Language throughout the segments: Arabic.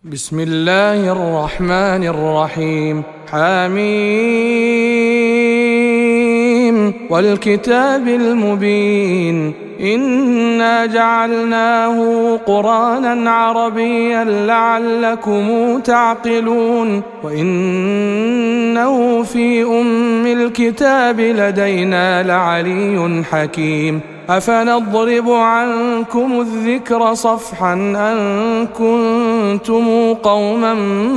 بسم الله الرحمن الرحيم. حميم والكتاب المبين إنا جعلناه قرآنا عربيا لعلكم تعقلون وإنه في أم الكتاب لدينا لعلي حكيم أفنضرب عنكم الذكر صفحا أن كنتم قوما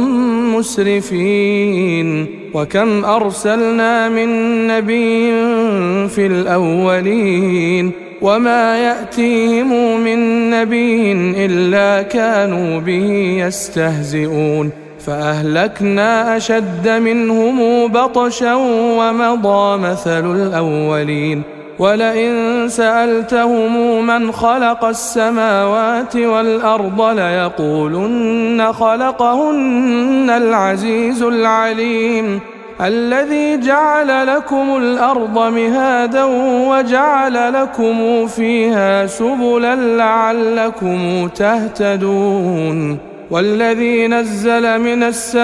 مسرفين وكم أرسلنا من نبي في الأولين وما يأتيهم من نبي إلا كانوا به يستهزئون فأهلكنا أشد منهم بطشا ومضى مثل الأولين ولئن سألتهم من خلق السماوات والأرض ليقولن خلقهن العزيز العليم الذي جعل لكم الأرض مهادا وجعل لكم فيها سبلا لعلكم تهتدون والذي نزل من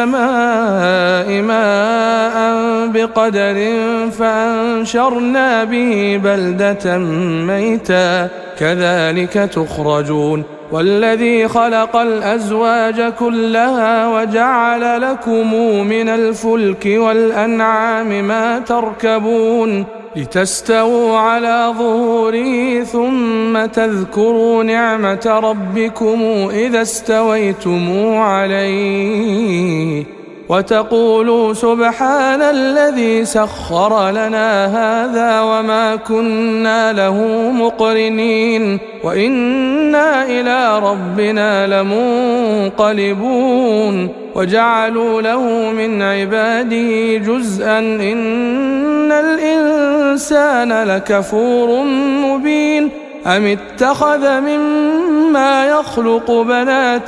السماء ماء بقدر فأنشرنا به بلدة ميتا كذلك تخرجون والذي خلق الأزواج كلها وجعل لكم من الفلك والأنعام ما تركبون لتستووا على ظهوره ثم تذكروا نعمة ربكم إذا استويتم عليه وتقولوا سبحان الذي سخر لنا هذا وما كنا له مقرنين وإنا إلى ربنا لمنقلبون وجعلوا له من عباده جزءا إن الإنسان لكفور مبين أم اتخذ مما يخلق بنات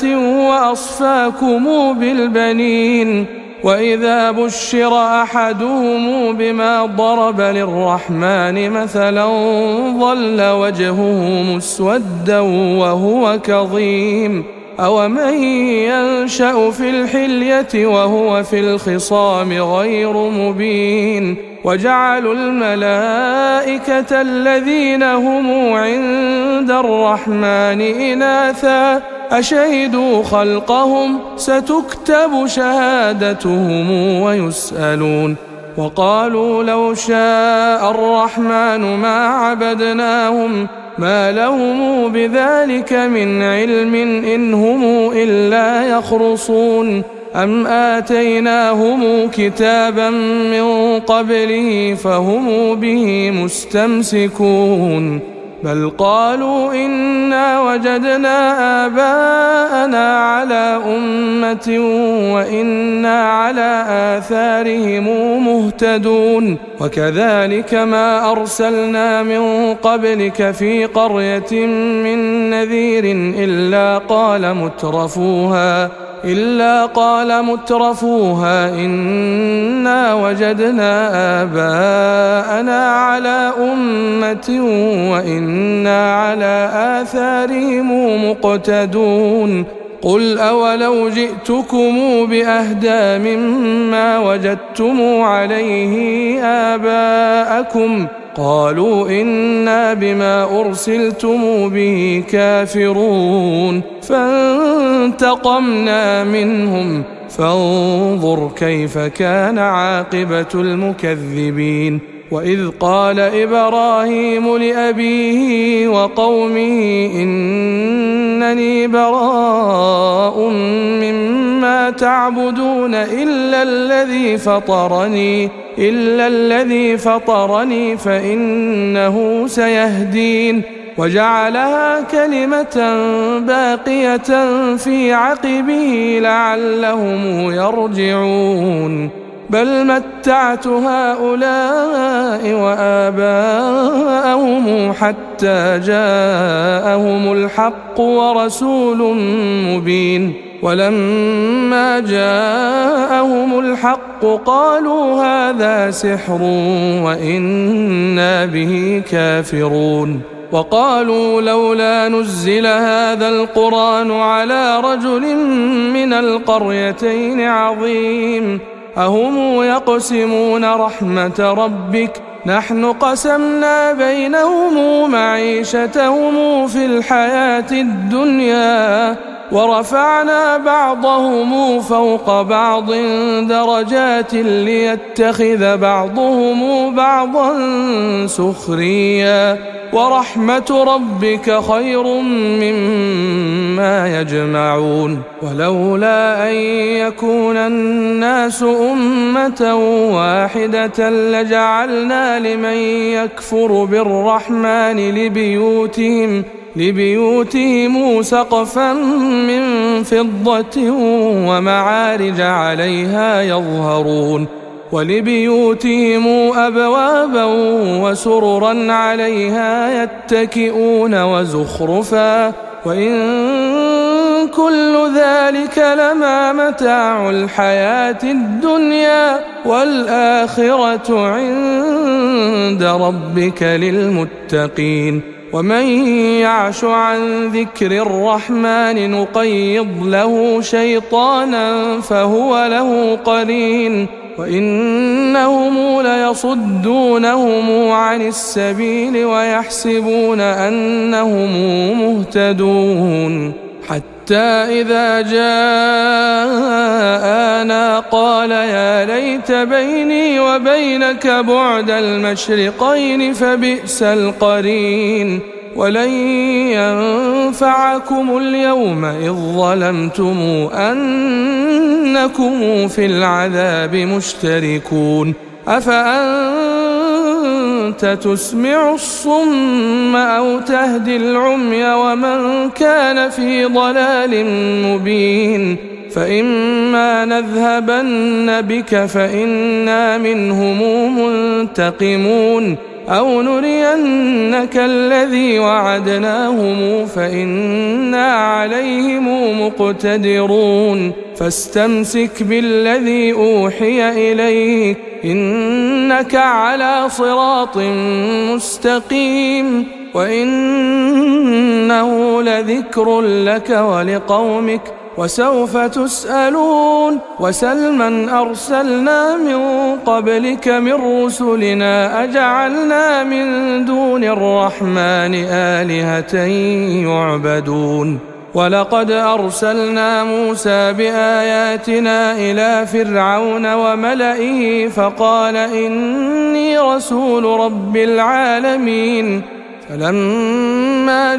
وأصفاكم بالبنين وإذا بشر أحدهم بما ضرب للرحمن مثلا ظل وجهه مسودا وهو كظيم أومن ينشأ في الحلية وهو في الخصام غير مبين وجعلوا الملائكة الذين هم عند الرحمن إناثا أشهدوا خلقهم ستكتب شهادتهم ويسألون وقالوا لو شاء الرحمن ما عبدناهم ما لهم بذلك من علم إن هم إلا يخرصون أم آتيناهم كتابا من قبله فهم به مستمسكون بل قالوا إنا وجدنا آباءنا على أمة وإنا على آثارهم مهتدون وكذلك ما أرسلنا من قبلك في قرية من نذير إلا قال مترفوها إنا وجدنا آباءنا على أمة وإنا على آثارهم مقتدون قل أولو جئتكم بأهدى مما وجدتم عليه آباءكم قالوا إنا بما أرسلتم به كافرون فانتقمنا منهم فانظر كيف كان عاقبة المكذبين وإذ قال إبراهيم لأبيه وقومه إنني براء مما تعبدون إلا الذي فطرني فإنه سيهدين وجعلها كلمة باقية في عقبه لعلهم يرجعون بل متعت هؤلاء وآباءهم حتى جاءهم الحق ورسول مبين ولما جاءهم الحق قالوا هذا سحر وإنا به كافرون وقالوا لولا نزل هذا القرآن على رجل من القريتين عظيم أهم يقسمون رحمة ربك نحن قسمنا بينهم معيشتهم في الحياة الدنيا ورفعنا بعضهم فوق بعض درجات ليتخذ بعضهم بعضا سخريا ورحمة ربك خير مما يجمعون ولولا أن يكون الناس أمة واحدة لجعلنا لمن يكفر بالرحمن لبيوتهم سقفا من فضة ومعارج عليها يظهرون ولبيوتهم أبوابا وسررا عليها يتكئون وزخرفا وإن كل ذلك لما متاع الحياة الدنيا والآخرة عند ربك للمتقين ومن يعش عن ذكر الرحمن نقيض له شيطانا فهو له قرين وإنهم ليصدونهم عن السبيل ويحسبون أنهم مهتدون حتى إذا جاءنا قال يا ليت بيني وبينك بعد المشرقين فبئس القرين ولن ينفعكم اليوم إذ ظلمتم أنكم في العذاب مشتركون أفأنت تسمع الصم أو تهدي العمي ومن كان في ضلال مبين فإما نذهبن بك فإنا منهم منتقمون أو نرينك الذي وعدناهم فإنا عليهم مقتدرون فاستمسك بالذي أوحي إليك إنك على صراط مستقيم وإنه لذكر لك ولقومك وسوف تسألون وسل من أرسلنا من قبلك من رسلنا أجعلنا من دون الرحمن آلهة يعبدون ولقد أرسلنا موسى بآياتنا إلى فرعون وملئه فقال إني رسول رب العالمين فلما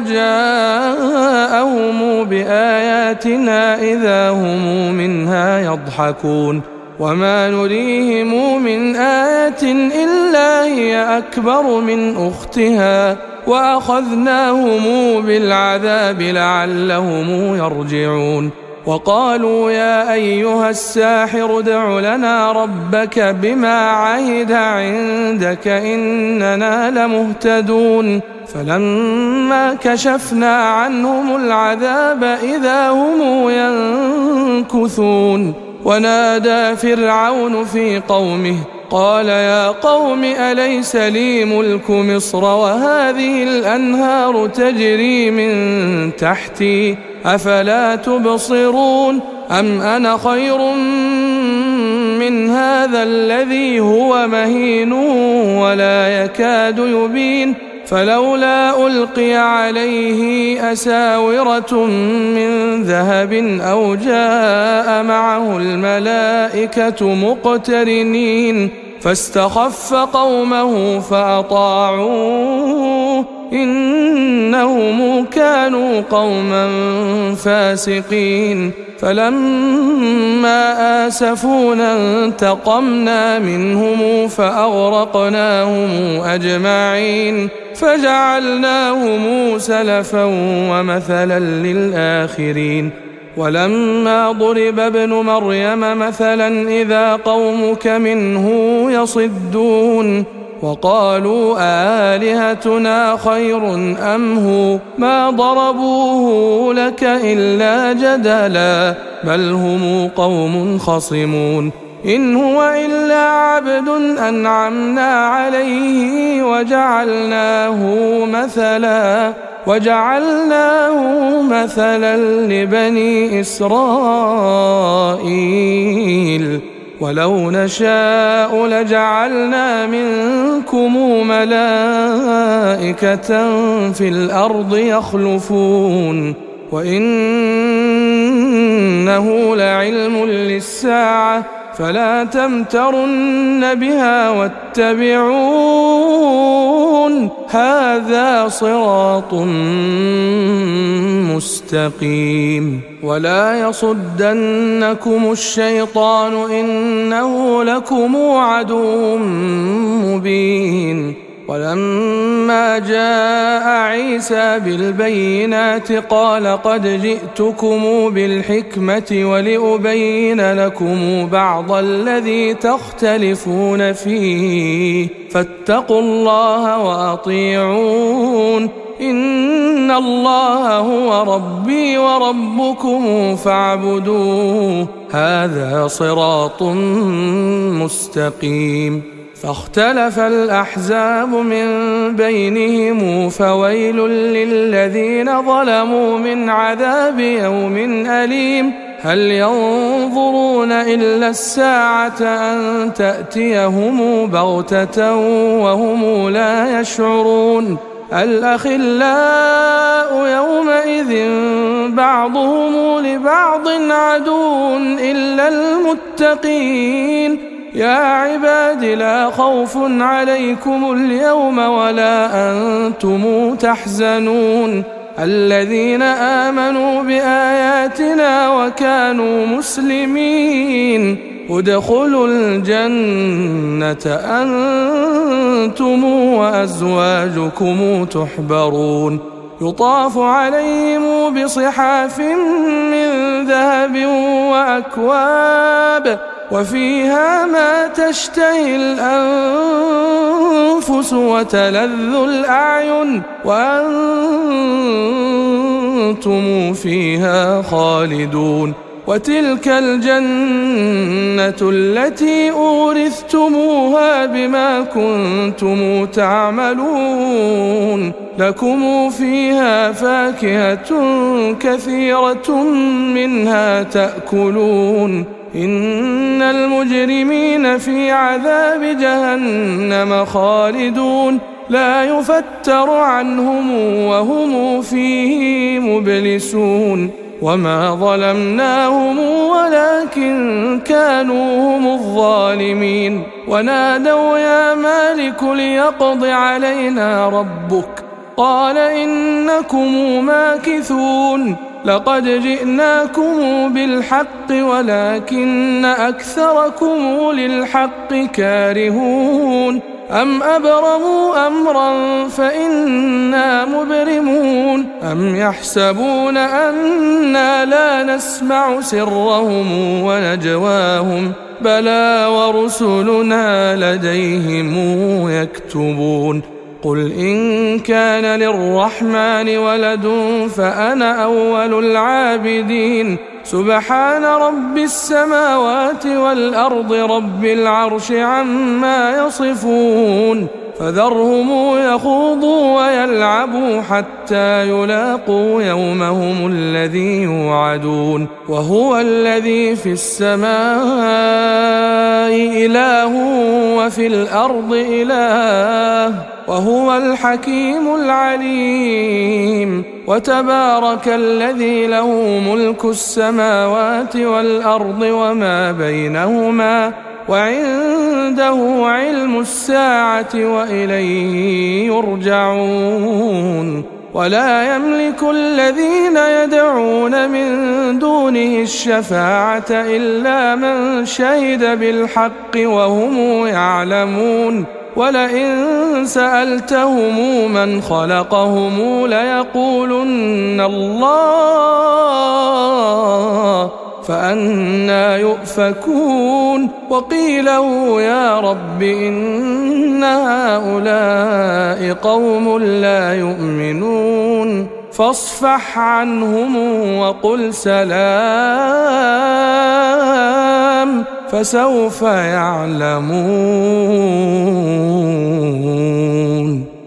جاءهم بآياتنا إذا هم منها يضحكون وما نريهم من آية إلا هي أكبر من أختها وأخذناهم بالعذاب لعلهم يرجعون وقالوا يا أيها الساحر ادع لنا ربك بما عهد عندك إننا لمهتدون فلما كشفنا عنهم العذاب إذا هم ينكثون ونادى فرعون في قومه قال يا قوم أليس لي ملك مصر وهذه الأنهار تجري من تحتي أفلا تبصرون أم أنا خير من هذا الذي هو مهين ولا يكاد يبين فلولا ألقي عليه أساورة من ذهب أو جاء معه الملائكة مقترنين فاستخف قومه فأطاعوه إنهم كانوا قوما فاسقين فلما آسفونا انتقمنا منهم فأغرقناهم أجمعين فجعلناهم سلفا ومثلا للآخرين ولما ضرب ابن مريم مثلا إذا قومك منه يصدون وقالوا آلهتنا خير أم هو ما ضربوه لك إلا جدلا بل هم قوم خصمون إن هو إلا عبد أنعمنا عليه وجعلناه مثلا لبني إسرائيل ولو نشاء لجعلنا منكم ملائكة في الأرض يخلفون وإنه لعلم للساعة فلا تمترن بها واتبعون هذا صراط مستقيم ولا يصدنكم الشيطان إنه لكم عدو مبين ولما جاء عيسى بالبينات قال قد جئتكم بالحكمة ولأبين لكم بعض الذي تختلفون فيه فاتقوا الله وأطيعون إن الله هو ربي وربكم فاعبدوه هذا صراط مستقيم فاختلف الأحزاب من بينهم فويل للذين ظلموا من عذاب يوم أليم هل ينظرون إلا الساعة أن تأتيهم بغتة وهم لا يشعرون الأخلاء يومئذ بعضهم لبعض عدو إلا المتقين يا عباد لا خوف عليكم اليوم ولا أنتم تحزنون الذين آمنوا بآياتنا وكانوا مسلمين ادخلوا الجنة أنتم وأزواجكم تحبرون يطاف عليهم بصحاف من ذهب وأكواب وفيها ما تشتهي الأنفس وتلذ الأعين وأنتم فيها خالدون وتلك الجنة التي أورثتموها بما كنتم تعملون لكم فيها فاكهة كثيرة منها تأكلون إن المجرمين في عذاب جهنم خالدون لا يفتر عنهم وهم فيه مبلسون وما ظلمناهم ولكن كانوا هم الظالمين ونادوا يا مالك ليقض علينا ربك قال إنكم ماكثون لقد جئناكم بالحق ولكن أكثركم للحق كارهون أم أبرموا أمرا فإنا مبرمون أم يحسبون أنا لا نسمع سرهم ونجواهم بلى ورسلنا لديهم يكتبون قل إن كان للرحمن ولد فأنا أول العابدين سبحان رب السماوات والأرض رب العرش عما يصفون فذرهم يخوضوا ويلعبوا حتى يلاقوا يومهم الذي يوعدون وهو الذي في السماء إله وفي الأرض إله وهو الحكيم العليم وتبارك الذي له ملك السماوات والأرض وما بينهما وعنده علم الساعة وإليه يرجعون ولا يملك الذين يدعون من دونه الشفاعة إلا من شهد بالحق وهم يعلمون ولئن سألتهم من خلقهم ليقولن الله فأنى يؤفكون وقيله يا رب إن هؤلاء قوم لا يؤمنون فاصفح عنهم وقل سلام فسوف يعلمون.